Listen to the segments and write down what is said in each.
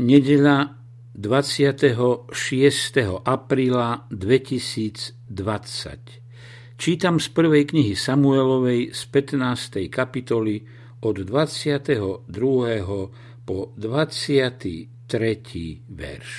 Nedeľa 26. apríla 2020. Čítam z prvej knihy Samuelovej z 15. kapitoly od 22. po 23. verš.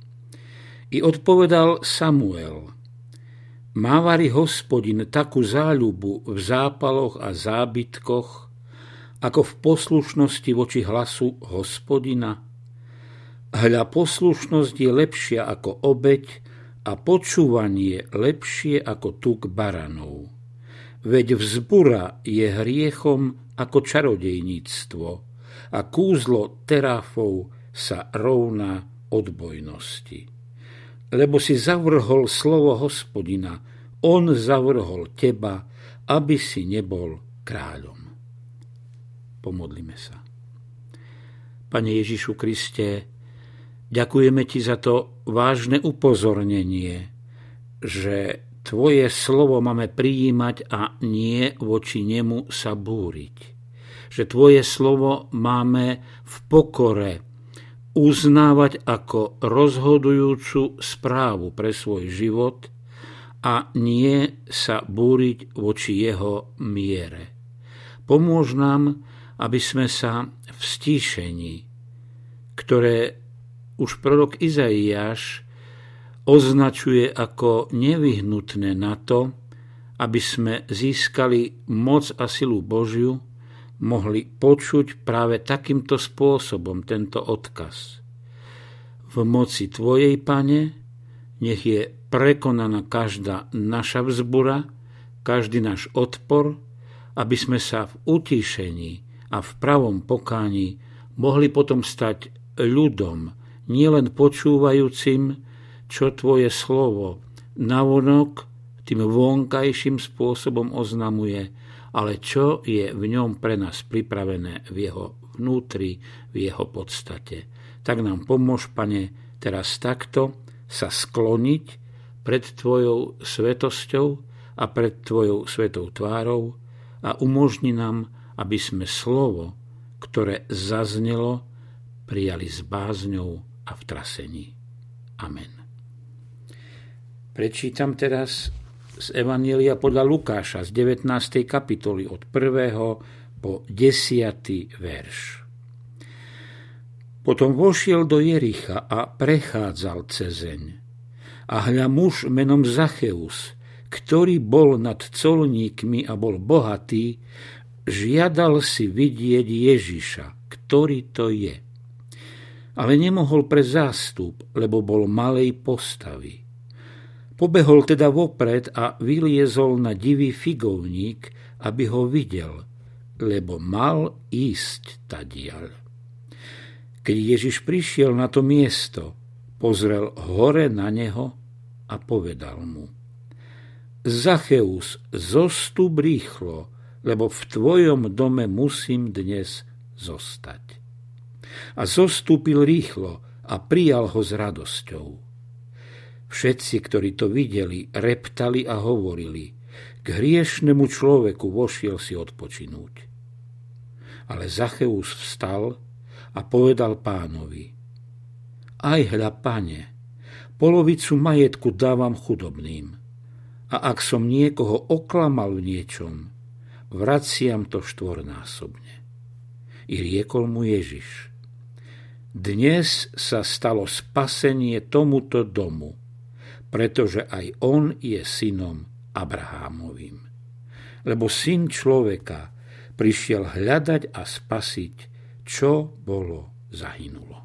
I odpovedal Samuel: Máva-li Hospodin takú záľubu v zápaloch a zábytkoch, ako v poslušnosti voči hlasu Hospodina? Hľa, poslušnosť je lepšia ako obeť a počúvanie lepšie ako tuk baranov. Veď vzbura je hriechom ako čarodejníctvo a kúzlo terafov sa rovná odbojnosti. Lebo si zavrhol slovo Hospodina, on zavrhol teba, aby si nebol kráľom. Pomodlíme sa. Pane Ježišu Kriste, ďakujeme Ti za to vážne upozornenie, že Tvoje slovo máme prijímať a nie voči nemu sa búriť. Že Tvoje slovo máme v pokore uznávať ako rozhodujúcu správu pre svoj život a nie sa búriť voči jeho miere. Pomôž nám, aby sme sa v stíšení, ktoré už prorok Izaiáš označuje ako nevyhnutné na to, aby sme získali moc a silu Božiu, mohli počuť práve takýmto spôsobom tento odkaz. V moci Tvojej, Pane, nech je prekonaná každá naša vzbura, každý náš odpor, aby sme sa v utíšení a v pravom pokáni mohli potom stať ľudom, nielen počúvajúcim, čo Tvoje slovo navonok tým vonkajším spôsobom oznamuje, ale čo je v ňom pre nás pripravené v jeho vnútri, v jeho podstate. Tak nám pomôž, Pane, teraz takto sa skloniť pred Tvojou svetosťou a pred Tvojou svetou tvárou a umožni nám, aby sme slovo, ktoré zaznelo, prijali s bázňou a v trasení. Amen. Prečítam teraz z Evanjelia podľa Lukáša z 19. kapitoly od 1. po 10. verš. Potom vošiel do Jericha a prechádzal cezeň. A hľa muž menom Zacheus, ktorý bol nad colníkmi a bol bohatý, žiadal si vidieť Ježiša, ktorý to je. Ale nemohol pre zástup, lebo bol malej postavy. Pobehol teda vopred a vyliezol na divý figovník, aby ho videl, lebo mal ísť tadiaľ. Keď Ježiš prišiel na to miesto, pozrel hore na neho a povedal mu: Zacheus, zostup rýchlo, lebo v tvojom dome musím dnes zostať. A zostúpil rýchlo a prijal ho s radosťou. Všetci, ktorí to videli, reptali a hovorili: k hriešnemu človeku vošiel si odpočinúť. Ale Zacheus vstal a povedal Pánovi: Aj hľa, Pane, polovicu majetku dávam chudobným, a ak som niekoho oklamal v niečom, vraciam to štvornásobne. I riekol mu Ježiš: Dnes sa stalo spasenie tomuto domu, pretože aj on je synom Abrahámovým. Lebo syn človeka prišiel hľadať a spasiť, čo bolo zahynulo.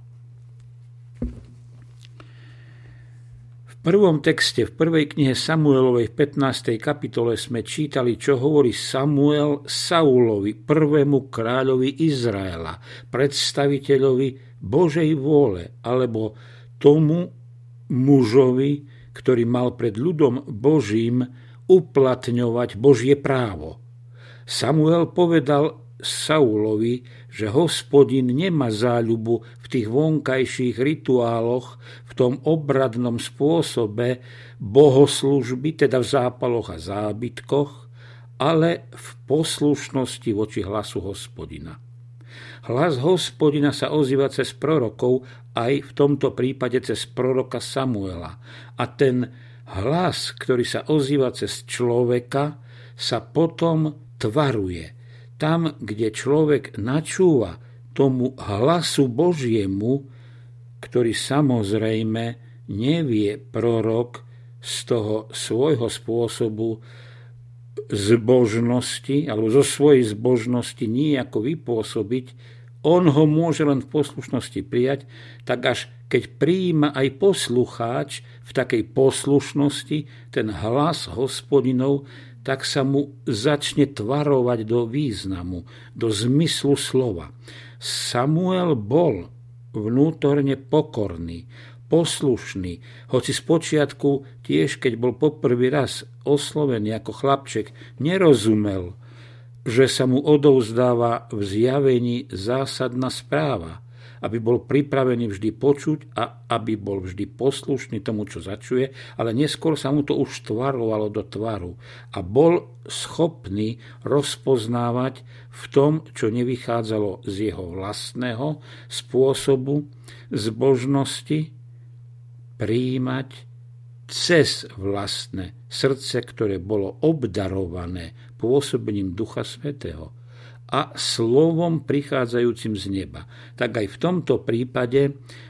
V prvom texte, v prvej knihe Samuelovej v 15. kapitole sme čítali, čo hovorí Samuel Saulovi, prvému kráľovi Izraela, predstaviteľovi Božej vôle, alebo tomu mužovi, ktorý mal pred ľudom Božím uplatňovať Božie právo. Samuel povedal Saulovi, že Hospodin nemá záľubu v tých vonkajších rituáloch, v tom obradnom spôsobe bohoslúžby, teda v zápaloch a zábytkoch, ale v poslušnosti voči hlasu Hospodina. Hlas Hospodina sa ozýva cez prorokov, aj v tomto prípade cez proroka Samuela. A ten hlas, ktorý sa ozýva cez človeka, sa potom tvaruje. Tam, kde človek načúva tomu hlasu Božiemu, ktorý samozrejme nevie prorok z toho svojho spôsobu zbožnosti alebo zo svojej zbožnosti nijako vypôsobiť, on ho môže len v poslušnosti prijať, tak až keď prijíma aj poslucháč v takej poslušnosti ten hlas Hospodinov, tak sa mu začne tvarovať do významu, do zmyslu slova. Samuel bol vnútorne pokorný, poslušný, hoci spočiatku tiež, keď bol poprvý raz oslovený ako chlapček, nerozumel, že sa mu odovzdáva v zjavení zásadná správa, aby bol pripravený vždy počuť a aby bol vždy poslušný tomu, čo začuje, ale neskôr sa mu to už tvarovalo do tvaru a bol schopný rozpoznávať v tom, čo nevychádzalo z jeho vlastného spôsobu zbožnosti, prijímať cez vlastné srdce, ktoré bolo obdarované pôsobením Ducha Svätého a slovom prichádzajúcim z neba. Tak aj v tomto prípade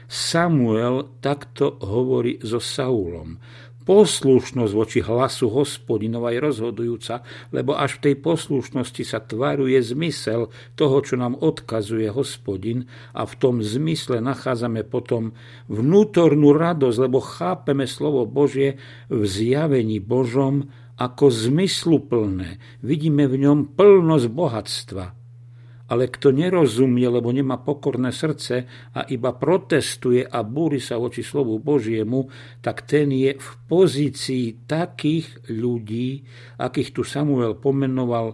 Samuel takto hovorí so Saulom. Poslušnosť voči hlasu Hospodinova je rozhodujúca, lebo až v tej poslušnosti sa tvaruje zmysel toho, čo nám odkazuje Hospodin, a v tom zmysle nachádzame potom vnútornú radosť, lebo chápeme slovo Božie v zjavení Božom ako zmysluplné. Vidíme v ňom plnosť bohatstva. Ale kto nerozumie, lebo nemá pokorné srdce a iba protestuje a búri sa voči slovu Božiemu, tak ten je v pozícii takých ľudí, akých tu Samuel pomenoval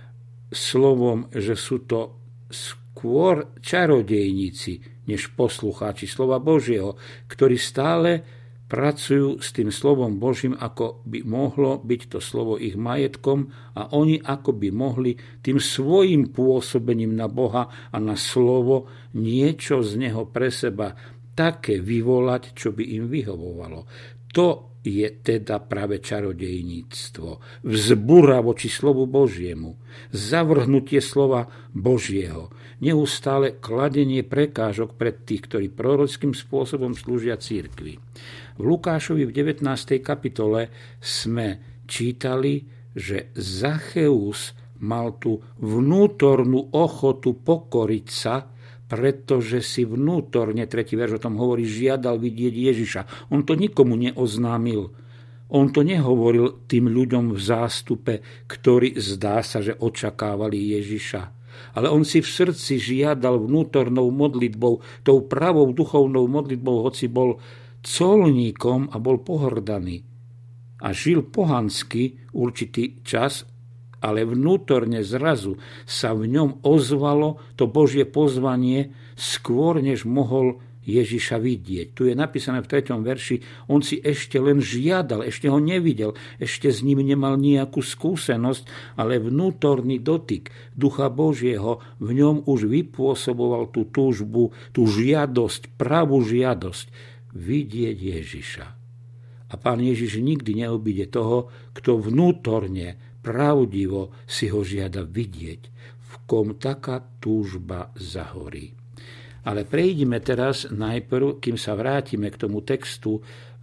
slovom, že sú to skôr čarodejníci, než poslucháči slova Božieho, ktorí stále pracujú s tým slovom Božím, ako by mohlo byť to slovo ich majetkom, a oni ako by mohli tým svojim pôsobením na Boha a na slovo niečo z neho pre seba také vyvolať, čo by im vyhovovalo. To je teda práve čarodejníctvo. Vzbura voči slovu Božiemu. Zavrhnutie slova Božieho. Neustále kladenie prekážok pred tých, ktorí prorockým spôsobom slúžia cirkvi. V Lukášovi v 19. kapitole sme čítali, že Zacheus mal tú vnútornú ochotu pokoriť sa, pretože si vnútorne, 3. verš o tom hovorí, žiadal vidieť Ježiša. On to nikomu neoznámil. On to nehovoril tým ľuďom v zástupe, ktorí zdá sa, že očakávali Ježiša. Ale on si v srdci žiadal vnútornou modlitbou, tou pravou duchovnou modlitbou, hoci bol colníkom a bol pohrdaný. A žil pohansky určitý čas, ale vnútorne zrazu sa v ňom ozvalo to Božie pozvanie skôr, než mohol Ježiša vidieť. Tu je napísané v 3. verši, on si ešte len žiadal, ešte ho nevidel, ešte s ním nemal nejakú skúsenosť, ale vnútorný dotyk Ducha Božieho v ňom už vypôsoboval tú túžbu, tú žiadosť, pravú žiadosť vidieť Ježiša. A Pán Ježiš nikdy neobíde toho, kto vnútorne, pravdivo si ho žiada vidieť, v kom taká túžba zahorí. Ale prejdime teraz najprv, kým sa vrátime k tomu textu,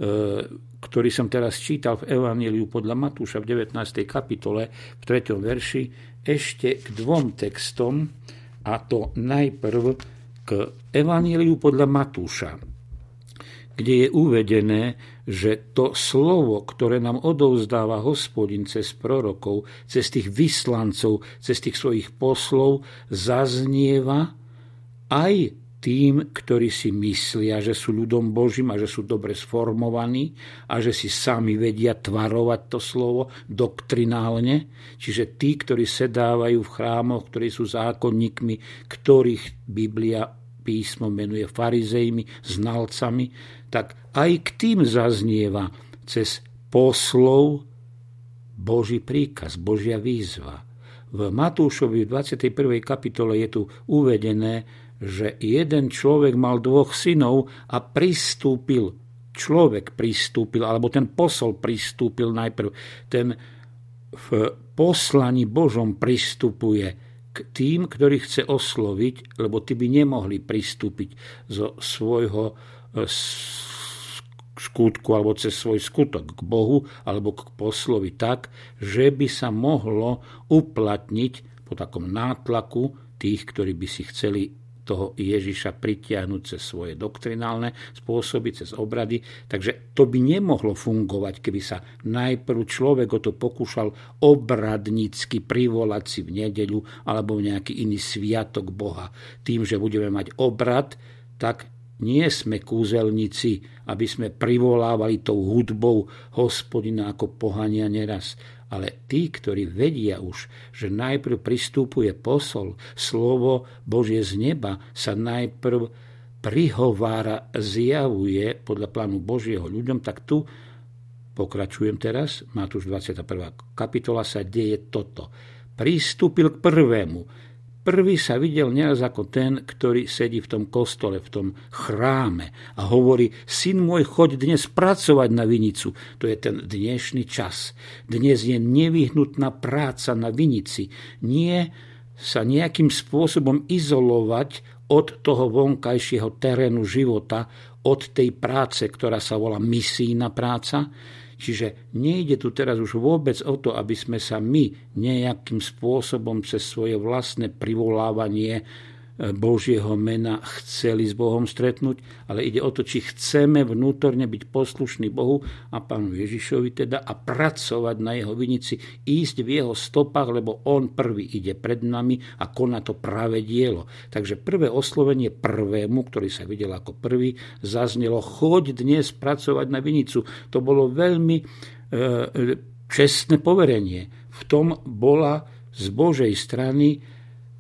ktorý som teraz čítal v Evanjeliu podľa Matúša v 19. kapitole, v 3. verši, ešte k 2 textom, a to najprv k Evanjeliu podľa Matúša, kde je uvedené, že to slovo, ktoré nám odovzdáva Hospodin cez prorokov, cez tých vyslancov, cez tých svojich poslov, zaznieva aj tým, ktorí si myslia, že sú ľudom Božím a že sú dobre sformovaní a že si sami vedia tvarovať to slovo doktrinálne. Čiže tí, ktorí sedávajú v chrámoch, ktorí sú zákonníkmi, ktorých Biblia písmo menuje farizejmi, znalcami, tak aj k tým zaznieva cez poslov Boží príkaz, Božia výzva. V Matúšovi v 21. kapitole je tu uvedené, že jeden človek mal 2 synov a človek pristúpil, alebo ten posol pristúpil najprv. Ten v poslaní Božom pristupuje k tým, ktorí chce osloviť, lebo tí by nemohli pristúpiť zo svojho skutku alebo cez svoj skutok k Bohu alebo k poslovi tak, že by sa mohlo uplatniť po takom nátlaku tých, ktorí by si chceli toho Ježiša pritiahnuť cez svoje doktrinálne spôsoby, cez obrady. Takže to by nemohlo fungovať, keby sa najprv človek o to pokúšal obradnícky privolať si v nedeľu alebo v nejaký iný sviatok Boha. Tým, že budeme mať obrad, tak nie sme kúzelníci, aby sme privolávali tou hudbou Hospodina ako pohania neraz. Ale tí, ktorí vedia už, že najprv pristupuje posol, slovo Božie z neba sa najprv prihovára, zjavuje podľa plánu Božieho ľuďom, tak tu pokračujem teraz, Matúš 21. kapitola sa deje toto. Pristúpil k prvému. Prvý sa videl neraz ako ten, ktorý sedí v tom kostole, v tom chráme a hovorí: syn môj, choď dnes pracovať na vinicu. To je ten dnešný čas. Dnes je nevyhnutná práca na vinici. Nie sa nejakým spôsobom izolovať od toho vonkajšieho terénu života, od tej práce, ktorá sa volá misijná práca. Čiže nejde tu teraz už vôbec o to, aby sme sa my nejakým spôsobom cez svoje vlastné privolávanie Božieho mena chceli s Bohom stretnúť, ale ide o to, či chceme vnútorne byť poslušní Bohu a Pánu Ježišovi teda a pracovať na jeho vinici, ísť v jeho stopách, lebo on prvý ide pred nami a koná to práve dielo. Takže prvé oslovenie prvému, ktorý sa videl ako prvý, zaznelo: choď dnes pracovať na vinicu. To bolo veľmi čestné poverenie. V tom bola z Božej strany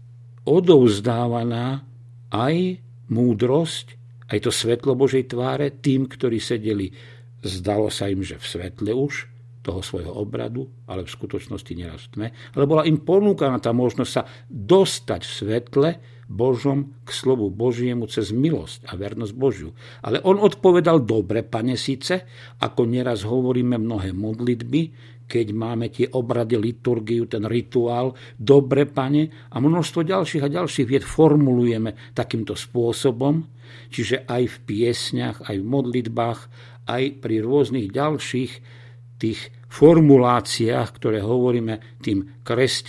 odovzdávaná aj múdrosť, aj to svetlo Božej tváre tým, ktorí sedeli, zdalo sa im, že v svetle už toho svojho obradu, ale v skutočnosti neraz v tme, ale bola im ponúkaná tá možnosť sa dostať v svetle Božom k slovu Božiemu cez milosť a vernosť Božiu. Ale on odpovedal: dobre, Pane, síce, ako neraz hovoríme mnohé modlitby, keď máme tie obrady, liturgiu, ten rituál, dobre, Pane, a množstvo ďalších a ďalších vied formulujeme takýmto spôsobom, čiže aj v piesňach, aj v modlitbách, aj pri rôznych ďalších tých formuláciách, ktoré hovoríme tým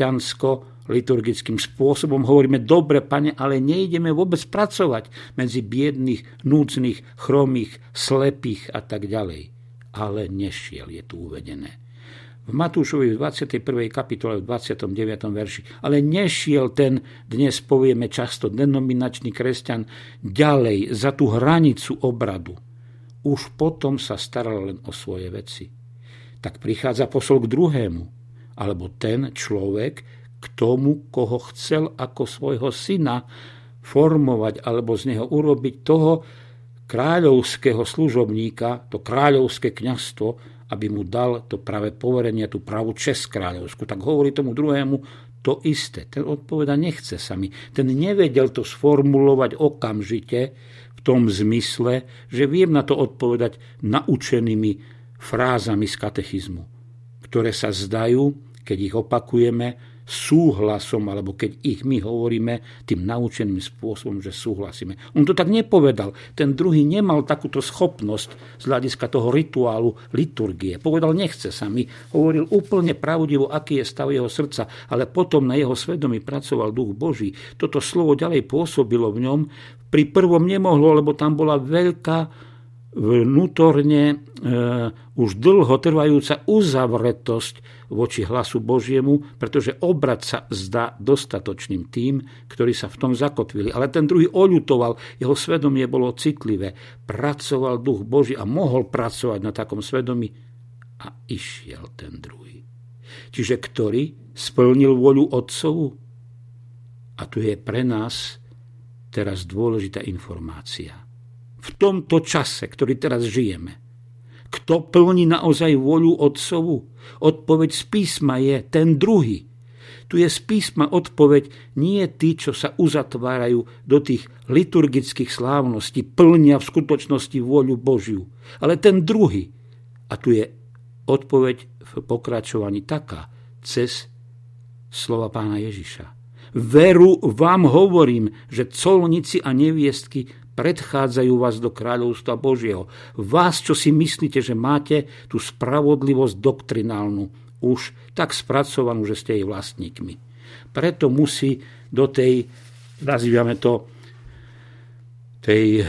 kresťansko-liturgickým spôsobom, hovoríme: dobre, Pane, ale nejdeme vôbec pracovať medzi biedných, núdznych, chromých, slepých a tak ďalej. Ale nešiel, je tu uvedené v Matúšovi v 21. kapitole v 29. verši. Ale nešiel ten, dnes povieme často, denominačný kresťan ďalej za tú hranicu obradu. Už potom sa staral len o svoje veci. Tak prichádza posol k druhému, alebo ten človek k tomu, koho chcel ako svojho syna formovať alebo z neho urobiť toho kráľovského služobníka, to kráľovské kňazstvo, aby mu dal to práve poverenie, tú pravú česť kráľovskú. Tak hovorí tomu druhému to isté. Ten odpoveda: nechce sa mi. Ten nevedel to sformulovať okamžite v tom zmysle, že viem na to odpovedať naučenými frázami z katechizmu, ktoré sa zdajú, keď ich opakujeme, súhlasom, alebo keď ich my hovoríme tým naučeným spôsobom, že súhlasíme. On to tak nepovedal. Ten druhý nemal takúto schopnosť z hľadiska toho rituálu liturgie. Povedal: nechce sa mi. Hovoril úplne pravdivo, aký je stav jeho srdca, ale potom na jeho svedomí pracoval Duch Boží. Toto slovo ďalej pôsobilo v ňom. Pri prvom nemohlo, lebo tam bola veľká vnútorne už dlho trvajúca uzavretosť voči hlasu Božiemu, pretože obrad sa zdá dostatočným tým, ktorí sa v tom zakotvili. Ale ten druhý oľutoval, jeho svedomie bolo citlivé, pracoval Duch Boží a mohol pracovať na takom svedomí a išiel ten druhý. Čiže ktorý splnil voľu Otcovu? A tu je pre nás teraz dôležitá informácia. V tomto čase, ktorý teraz žijeme, kto plní naozaj voľu Otcovu? Odpoveď z písma je ten druhý. Tu je z písma odpoveď, nie tí, čo sa uzatvárajú do tých liturgických slávností, plnia v skutočnosti vôľu Božiu, ale ten druhý. A tu je odpoveď v pokračovaní taká, cez slova Pána Ježiša. Veru vám hovorím, že colníci a neviestky predchádzajú vás do kráľovstva Božieho. Vás, čo si myslíte, že máte tú spravodlivosť doktrinálnu, už tak spracovanú, že ste jej vlastníkmi. Preto musí do tej, nazývame to, tej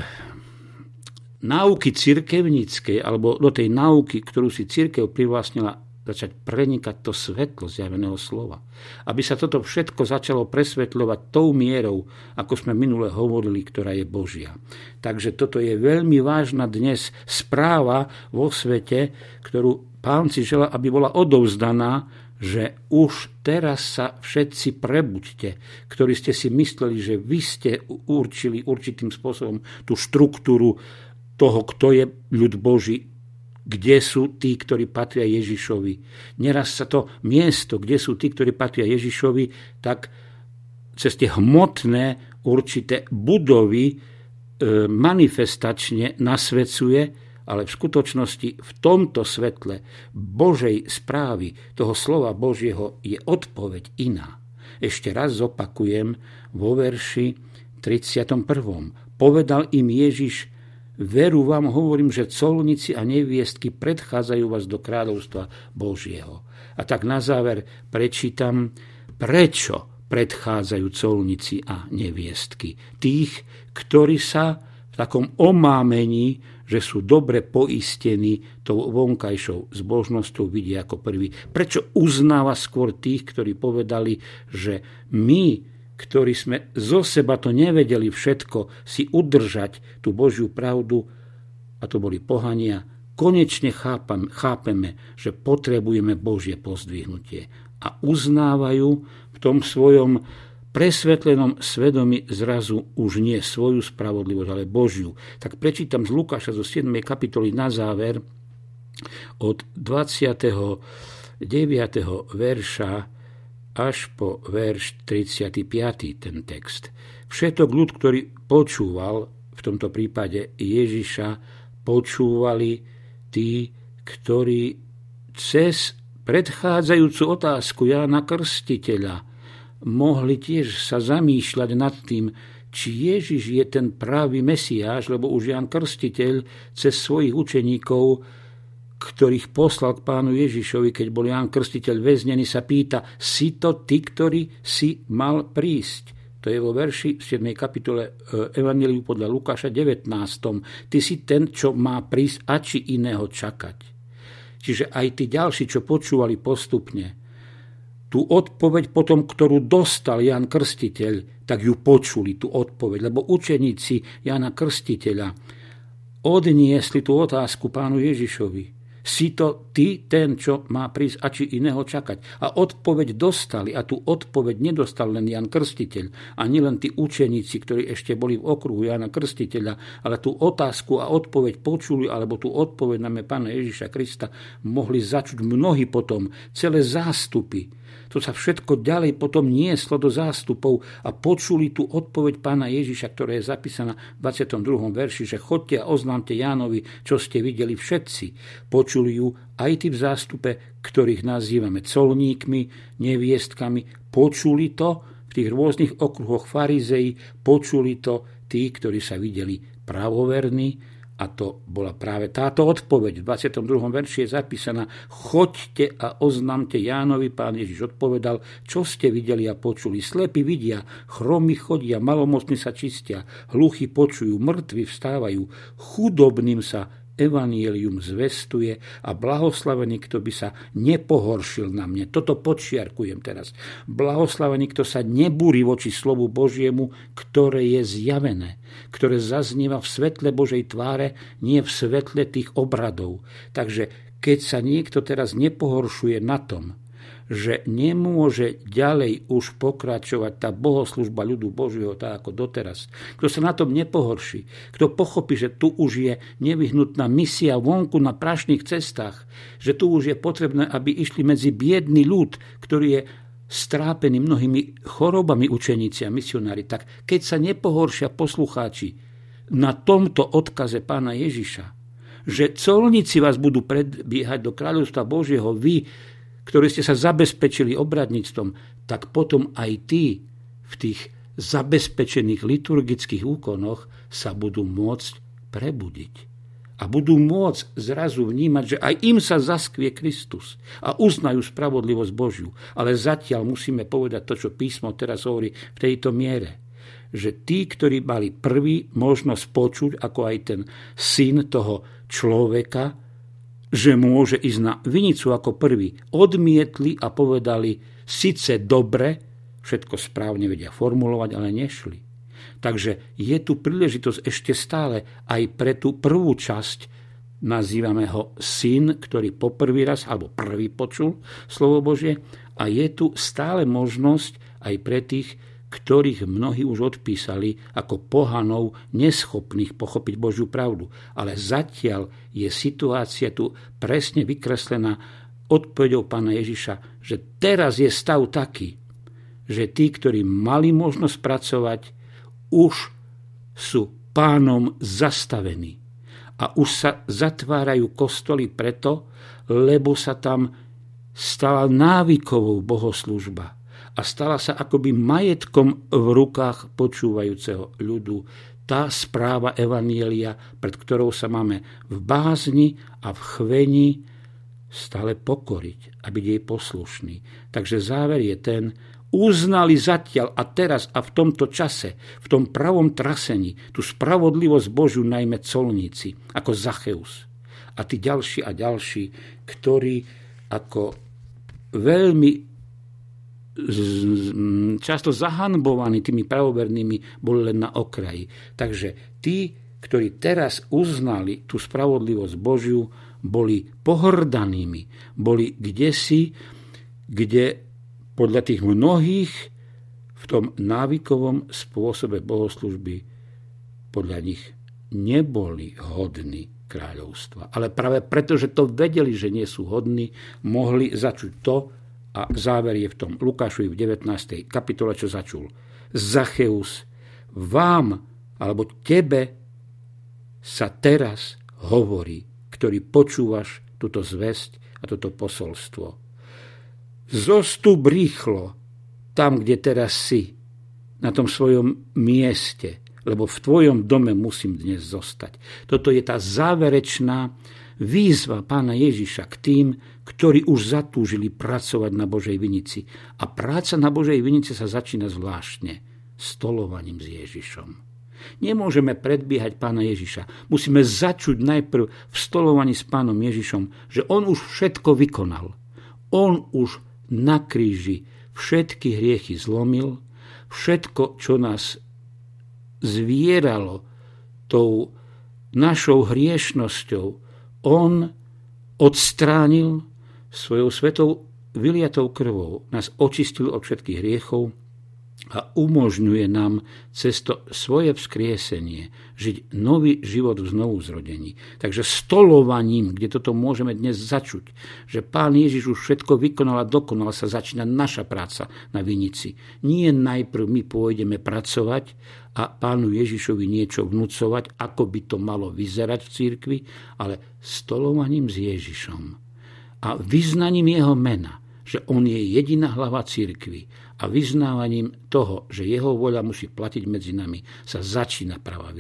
náuky cirkevníckej, alebo do tej náuky, ktorú si cirkev privlastnila, začať prenikať to svetlo zjaveného slova. Aby sa toto všetko začalo presvetľovať tou mierou, ako sme minule hovorili, ktorá je Božia. Takže toto je veľmi vážna dnes správa vo svete, ktorú Pán si želá, aby bola odovzdaná, že už teraz sa všetci prebuďte, ktorí ste si mysleli, že vy ste určili určitým spôsobom tú štruktúru toho, kto je ľud Boží, kde sú tí, ktorí patria Ježišovi. Neraz sa to miesto, kde sú tí, ktorí patria Ježišovi, tak cez tie hmotné určité budovy manifestačne nasvedcuje, ale v skutočnosti v tomto svetle Božej správy, toho slova Božieho, je odpoveď iná. Ešte raz zopakujem vo verši 31. Povedal im Ježiš: veru vám hovorím, že colníci a neviestky predchádzajú vás do kráľovstva Božieho. A tak na záver prečítam, prečo predchádzajú colníci a neviestky. Tých, ktorí sa v takom omámení, že sú dobre poistení tou vonkajšou zbožnosťou, vidia ako prvý. Prečo uznáva skôr tých, ktorí povedali, že my, ktorí sme zo seba to nevedeli všetko si udržať tú Božiu pravdu, a to boli pohania, konečne chápeme, že potrebujeme Božie pozdvihnutie. A uznávajú v tom svojom presvetlenom svedomí zrazu už nie svoju spravodlivosť, ale Božiu. Tak prečítam z Lukáša zo 7. kapitoly na záver od 29. verša až po verš 35. ten text. Všetok ľud, ktorý počúval, v tomto prípade Ježiša, počúvali tí, ktorí cez predchádzajúcu otázku Jána Krstiteľa mohli tiež sa zamýšľať nad tým, či Ježiš je ten pravý Mesiáš, lebo už Ján Krstiteľ cez svojich učeníkov, ktorých poslal k Pánu Ježišovi, keď bol Ján Krstiteľ väznený, sa pýta: si to ty, ktorý si mal prísť? To je vo verši 7. kapitole Evanjeliu podľa Lukáša 19. Ty si ten, čo má prísť, a či iného čakať. Čiže aj tí ďalší, čo počúvali postupne, tú odpoveď potom, ktorú dostal Ján Krstiteľ, tak ju počuli, tú odpoveď. Lebo učeníci Jána Krstiteľa odniesli tú otázku Pánu Ježišovi. Si to ty ten, čo má prísť, a či iného čakať? A odpoveď dostali, a tú odpoveď nedostal len Ján Krstiteľ, ani len tí učeníci, ktorí ešte boli v okruhu Jána Krstiteľa, ale tú otázku a odpoveď počuli, alebo tú odpoveď na Pána Ježiša Krista mohli začuť mnohí potom, celé zástupy. To sa všetko ďalej potom nieslo do zástupov a počuli tú odpoveď Pána Ježiša, ktorá je zapísaná v 22. verši, že chodte a oznámte Jánovi, čo ste videli všetci. Počuli ju aj tí v zástupe, ktorých nazývame colníkmi, neviestkami. Počuli to v tých rôznych okruhoch farizei, počuli to tí, ktorí sa videli pravoverní. A to bola práve táto odpoveď. V 22. verši je zapísaná: choďte a oznámte Jánovi. Pán Ježiš odpovedal: čo ste videli a počuli? Slepí vidia, chromy chodia, malomocní sa čistia, hluchí počujú, mŕtvi vstávajú, chudobným sa evanjelium zvestuje a blahoslavený, kto by sa nepohoršil na mne. Toto podčiarkujem teraz. Blahoslavený, kto sa nebúri voči slovu Božiemu, ktoré je zjavené, ktoré zaznieva v svetle Božej tváre, nie v svetle tých obradov. Takže keď sa niekto teraz nepohoršuje na tom, že nemôže ďalej už pokračovať tá bohoslužba ľudu Božieho tak ako doteraz, kto sa na tom nepohorší, kto pochopí, že tu už je nevyhnutná misia vonku na prašných cestách, že tu už je potrebné, aby išli medzi biedný ľud, ktorý je strápení mnohými chorobami učeníci a misionári, tak keď sa nepohoršia poslucháči na tomto odkaze pána Ježiša, že colníci vás budú predbiehať do kráľovstva Božieho, vy, ktorí ste sa zabezpečili obradníctvom, tak potom aj tí v tých zabezpečených liturgických úkonoch sa budú môcť prebudiť. A budú môcť zrazu vnímať, že aj im sa zaskvie Kristus a uznajú spravodlivosť Božiu. Ale zatiaľ musíme povedať to, čo písmo teraz hovorí v tejto miere. Že tí, ktorí mali prvý možnosť počuť, ako aj ten syn toho človeka, že môže ísť na vinicu ako prvý, odmietli a povedali, síce dobre, všetko správne vedia formulovať, ale nešli. Takže je tu príležitosť ešte stále aj pre tú prvú časť, nazývame ho syn, ktorý poprvý raz alebo prvý počul slovo Božie, a je tu stále možnosť aj pre tých, ktorých mnohí už odpísali ako pohanov neschopných pochopiť Božiu pravdu. Ale zatiaľ je situácia tu presne vykreslená odpoveďou pána Ježiša, že teraz je stav taký, že tí, ktorí mali možnosť pracovať, už sú pánom zastavení. A už sa zatvárajú kostoly preto, lebo sa tam stala návykovou bohoslúžba a stala sa akoby majetkom v rukách počúvajúceho ľudu. Tá správa evanjelia, pred ktorou sa máme v bázni a v chvení stále pokoriť a byť jej poslušný. Takže záver je ten, uznali zatiaľ a teraz a v tomto čase, v tom pravom trasení, tú spravodlivosť Božiu najmä colníci, ako Zacheus. A tí ďalší a ďalší, ktorí ako veľmi často zahanbovaní tými pravovernými, boli len na okraji. Takže tí, ktorí teraz uznali tú spravodlivosť Božiu, boli pohrdanými, boli kdesi, kde podľa tých mnohých v tom návykovom spôsobe bohoslužby podľa nich neboli hodní kráľovstva. Ale práve preto, že to vedeli, že nie sú hodní, mohli začuť to, a záver je v tom Lukášovi v 19. kapitole, čo začul. Zacheus, vám, alebo tebe sa teraz hovorí, ktorý počúvaš túto zvesť a toto posolstvo. Zostup rýchlo tam, kde teraz si, na tom svojom mieste, lebo v tvojom dome musím dnes zostať. Toto je tá záverečná výzva pána Ježiša k tým, ktorí už zatúžili pracovať na Božej vinici. A práca na Božej vinici sa začína zvláštne stolovaním s Ježišom. Nemôžeme predbiehať pána Ježiša. Musíme začuť najprv v stolovaní s pánom Ježišom, že on už všetko vykonal. On už na kríži všetky hriechy zlomil, všetko, čo nás zvieralo tou našou hriešnosťou, on odstránil svojou svetou vyliatou krvou, nás očistil od všetkých hriechov a umožňuje nám cez to svoje vzkriesenie žiť nový život v znovuzrodení. Takže stolovaním, kde toto môžeme dnes začuť, že Pán Ježiš už všetko vykonal a dokonal, sa začína naša práca na vinici. Nie najprv my pôjdeme pracovať a Pánu Ježišovi niečo vnúcovať, ako by to malo vyzerať v cirkvi, ale stolovaním s Ježišom a vyznaním jeho mena, že on je jediná hlava cirkvi, a vyznávaním toho, že jeho voľa musí platiť medzi nami, sa začína práva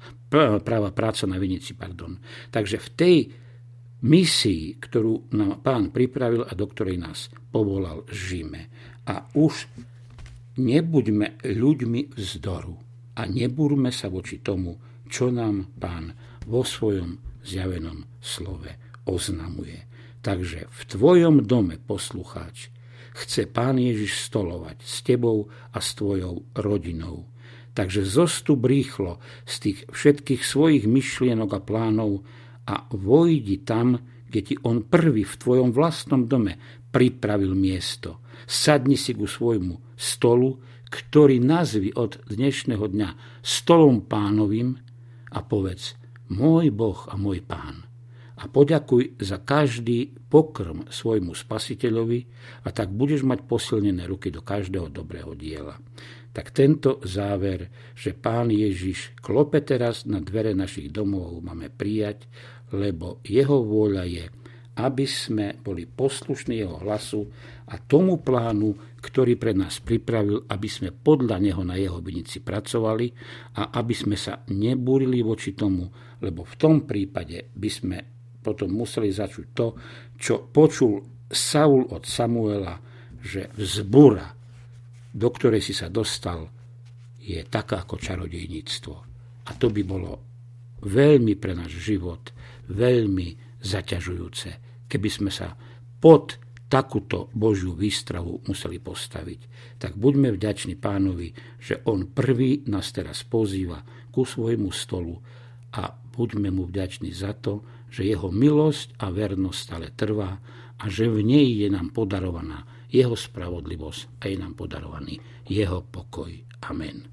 práca na vinici. Takže v tej misii, ktorú nám Pán pripravil a do ktorej nás povolal, žijeme. A už nebuďme ľuďmi vzdoru a nebúrme sa voči tomu, čo nám Pán vo svojom zjavenom slove oznamuje. Takže v tvojom dome, poslucháč, chce Pán Ježiš stolovať s tebou a s tvojou rodinou. Takže zostup rýchlo z tých všetkých svojich myšlienok a plánov a vojdi tam, kde ti on prvý v tvojom vlastnom dome pripravil miesto. Sadni si ku svojmu stolu, ktorý nazvi od dnešného dňa stolom Pánovým, a povedz: môj Boh a môj Pán. a poďakuj za každý pokrm svojmu Spasiteľovi a tak budeš mať posilnené ruky do každého dobrého diela. Tak tento záver, že Pán Ježiš klope teraz na dvere našich domov, máme prijať, lebo jeho vôľa je, aby sme boli poslušní jeho hlasu a tomu plánu, ktorý pre nás pripravil, aby sme podľa neho na jeho vinici pracovali a aby sme sa nebúrili voči tomu, lebo v tom prípade by sme potom museli začuť to, čo počul Saul od Samuela, že vzbúra, do ktorej si sa dostal, je taká ako čarodejníctvo. A to by bolo veľmi pre náš život, veľmi zaťažujúce, keby sme sa pod takúto Božiu výstrahu museli postaviť. Tak buďme vďační Pánovi, že on prvý nás teraz pozýva ku svojmu stolu a buďme mu vďační za to, že jeho milosť a vernosť stále trvá a že v nej je nám podarovaná jeho spravodlivosť a je nám podarovaný jeho pokoj. Amen.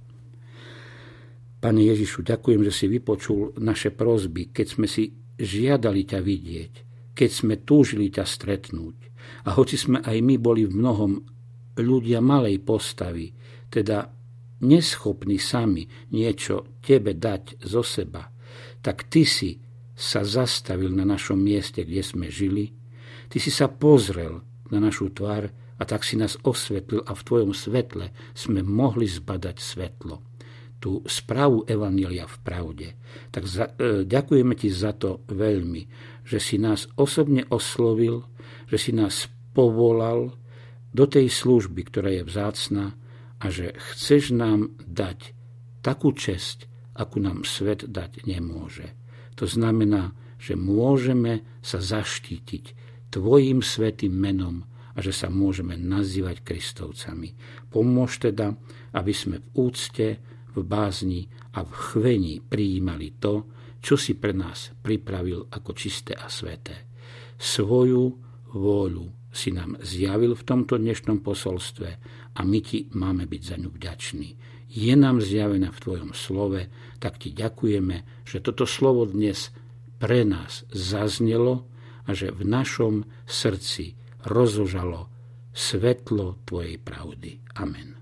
Pane Ježišu, ďakujem, že si vypočul naše prosby, keď sme si žiadali ťa vidieť, keď sme túžili ťa stretnúť. A hoci sme aj my boli v mnohom ľudia malej postavy, teda neschopní sami niečo tebe dať zo seba, tak ty si sa zastavil na našom mieste, kde sme žili. Ty si sa pozrel na našu tvár a tak si nás osvetlil a v tvojom svetle sme mohli zbadať svetlo. Tú správu evanjelia v pravde. Tak ďakujeme ti za to veľmi, že si nás osobne oslovil, že si nás povolal do tej služby, ktorá je vzácna a že chceš nám dať takú česť, akú nám svet dať nemôže. To znamená, že môžeme sa zaštítiť tvojim svätým menom a že sa môžeme nazývať Kristovcami. Pomôž teda, aby sme v úcte, v bázni a v chvení prijímali to, čo si pre nás pripravil ako čisté a sväté. Svoju vôľu si nám zjavil v tomto dnešnom posolstve a my ti máme byť za ňu vďační. Je nám zjavená v tvojom slove, tak ti ďakujeme, že toto slovo dnes pre nás zaznelo a že v našom srdci rozožalo svetlo tvojej pravdy. Amen.